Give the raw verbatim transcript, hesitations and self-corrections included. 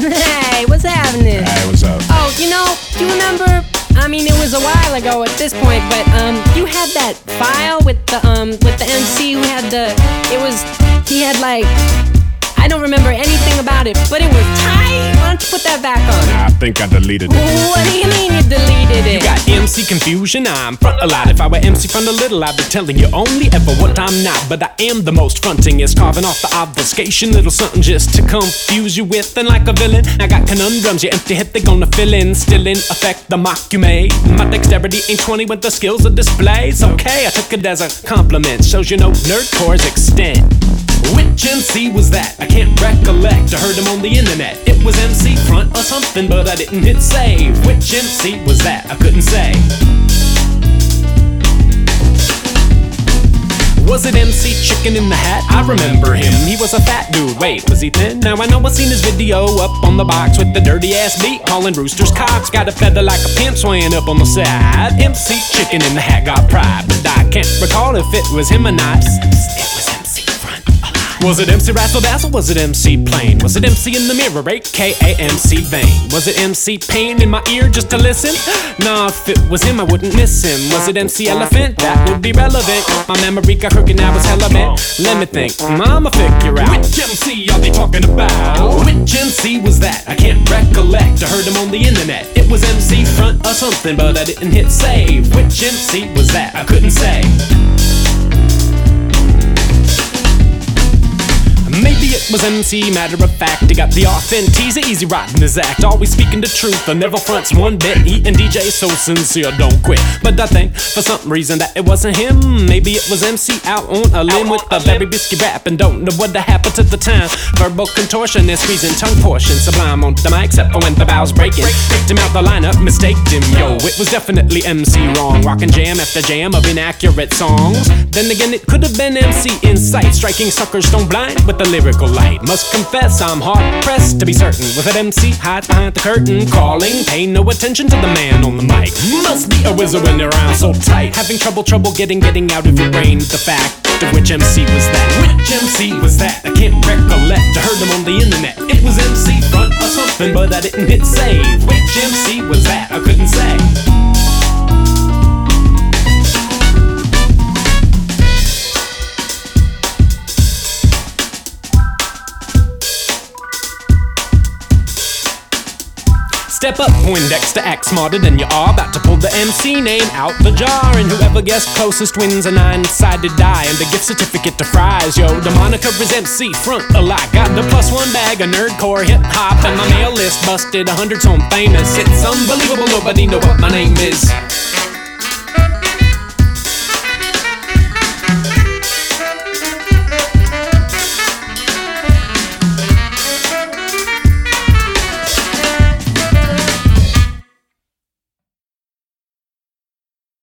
Hey, what's happening? Hey, what's up? Oh, you know, you remember? I mean, it was a while ago at this point, but um, you had that file with the um, with the M C who had the. It was he had like. I don't remember anything about it, but it was tight. Why don't you put that back on? Nah, I think I deleted it. What do you mean you deleted it? You got M C confusion, I'm front a lot. If I were M C front a little, I'd be telling you only ever what I'm not. But I am the most frontingest, carving off the obfuscation. Little something just to confuse you with. And like a villain, I got conundrums, your empty head they gonna fill in. Still in effect, the mock you made. My dexterity ain't twenty with the skills of displays. Okay, I took it as a compliment, shows you know nerdcore's extent. Which M C was that? I can't recollect. I heard him on the internet. It was M C front or something, but I didn't hit save. Which M C was that? I couldn't say. Was it M C Chicken in the Hat? I remember him. He was a fat dude. Wait, was he thin? Now I know I seen his video up on the box with the dirty ass beat calling roosters cocks. Got a feather like a pimp swaying up on the side. M C Chicken in the Hat got pride, but I can't recall if it was him or not. It was M C front. Was it M C Razzle Dazzle? Was it M C Plain? Was it M C in the mirror, aka M C Vain? Was it M C Pain in my ear just to listen? Nah, if it was him, I wouldn't miss him. Was it M C Elephant? That would be relevant. My memory got crooked, now it's hella bent. Let me think, I'ma figure out. Which M C are they talking about? Which M C was that? I can't recollect. I heard him on the internet. It was M C front or something, but I didn't hit save. Which M C was that? I couldn't say. Maybe it was M C, matter of fact. He got the authentiz, easy riding his act. Always speaking the truth, I never fronts one bit. He and D J so sincere, don't quit. But I think, for some reason, that it wasn't him. Maybe it was M C out on a limb with a very risky rap. And don't know what happened to the time. Verbal contortion and squeezing tongue portion. Sublime on the mic, except for when the bowels breaking. Picked him out the lineup, mistaked him, yo. It was definitely M C wrong. Rockin' jam after jam of inaccurate songs. Then again, it could have been M C Insight. Striking suckers stone blind with the lyrical light. Must confess, I'm hard pressed to be certain. With an M C hide behind the curtain, calling, pay no attention to the man on the mic. Must be a wizard when they're around so tight. Having trouble, trouble getting, getting out of your brain. The fact of which M C was that? Which M C was that? I can't recollect. I heard them on the internet. It was M C front or something, but I didn't hit save. Which M C was that? I couldn't say. Step up, Poindexter, act smarter than you are. About to pull the M C name out the jar. And whoever guessed closest wins a nine-sided die and a gift certificate to fries. Yo, the moniker is M C front a lot. Got the plus one bag of nerdcore hip-hop. And my mail list busted a hundred, so I'm famous. It's unbelievable, nobody know what my name is.